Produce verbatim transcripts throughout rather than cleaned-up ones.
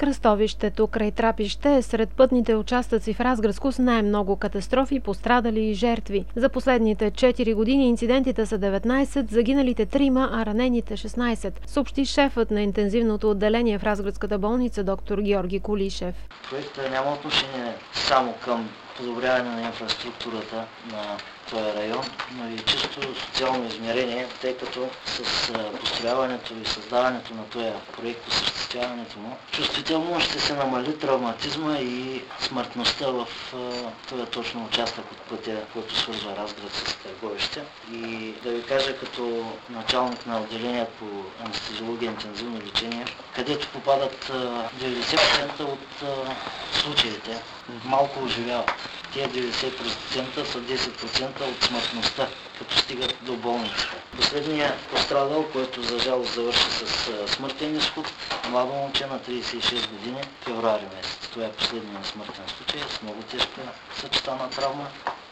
Кръстовището край Трапище е сред пътните участъци в Разградско с най-много катастрофи, пострадали и жертви. За последните четири години инцидентите са деветнайсет, загиналите трима, а ранените шестнайсет, съобщи шефът на интензивното отделение в Разградската болница доктор Георги Колишев. Проектът няма отношение само към подобряване на инфраструктурата на този район, но и чисто социално измерение, тъй като с построяването и създаването на този проект, осъществяването му, чувствително ще се намали травматизма и смъртността в този точно участък от пътя, който свързва Разград с Търговище. И да ви кажа, като началник на отделение по анестезиология и интензивно лечение, където попадат деветдесет процента от случаите, малко оживяват. Тия деветдесет процента са десет процента от смъртността, като стигат до болницата. Последният пострадал, който за жалост завърши с смъртен изход, младо момче на трийсет и шест години, февруари месец. Това е последният смъртен случай с много тежка съчетана травма.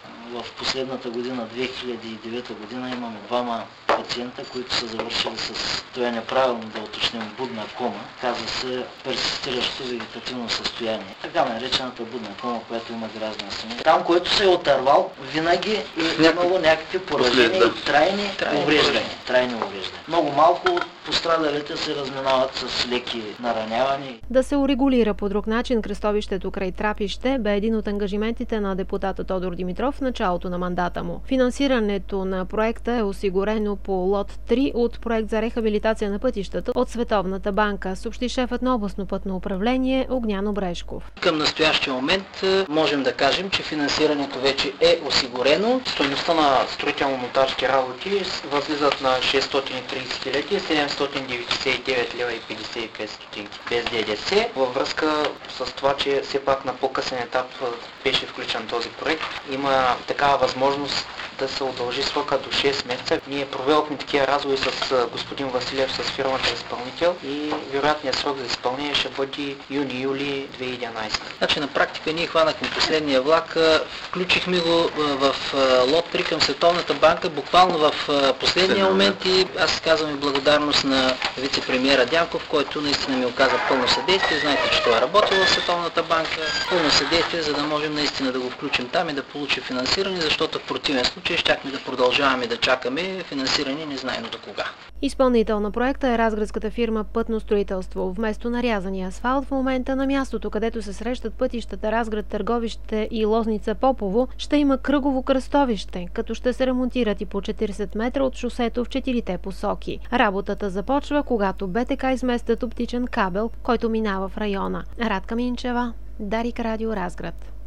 В последната година, две хиляди и девета година, имаме двама пациента, които са завършили с, това е неправилно да уточним, будна кома. Казва се персистиращо вегетативно състояние. Така наречената будна кома, която има граждани сами. Там, който се е отървал, винаги е имало някакви поражения и трайни, трайни увреждания. Трайни увреждания. Много малко от пострадалите се разминават с леки наранявания. Да се урегулира по друг начин кръстовището край Трапище бе един от ангажиментите на депутата Тодор Димитров в началото на мандата му. Финансирането на проекта е осигурено по лот три от проект за рехабилитация на пътищата от Световната банка, съобщи шефът на областно пътно управление Огнян Обрешков. Към настоящия момент можем да кажем, че финансирането вече е осигурено. Стойността на строително-монтажки работи възлизат на шестстотин и трийсет хиляди седемстотин деветдесет и девет лева и петдесет и пет стотинки без ДДС. Във връзка с това, че все пак на по-късен етап беше включен този проект, има такава възможност да се удължи срока до шест месеца. Ние проведохме такива разговори с господин Василев, с фирмата изпълнител, и вероятният срок за изпълнение ще бъде юни-юли две хиляди и единайсета. Значи на практика ние хванахме последния влак, включихме го в лот три към Световната банка, буквално в последния момент, и аз казвам и благодарност на вице-премиера Дянков, който наистина ми оказа пълно съдействие. Знаете, че той е работил в Световната банка. Пълно съдействие, за да можем наистина да го включим там и да получи финансиране, защото в противен случай щяхме да продължаваме да чакаме финансиране незнайно до кога. Изпълнител на проекта е разградската фирма Пътно строителство. Вместо нарязания асфалт, в момента на мястото, където се срещат пътищата Разград, Търговище и Лозница Попово, ще има кръгово кръстовище, като ще се ремонтират и по четирийсет метра от шосето в четирите посоки. Работата започва, когато БТК изместят оптичен кабел, който минава в района. Радка Минчева, Дарик Радио, Разград.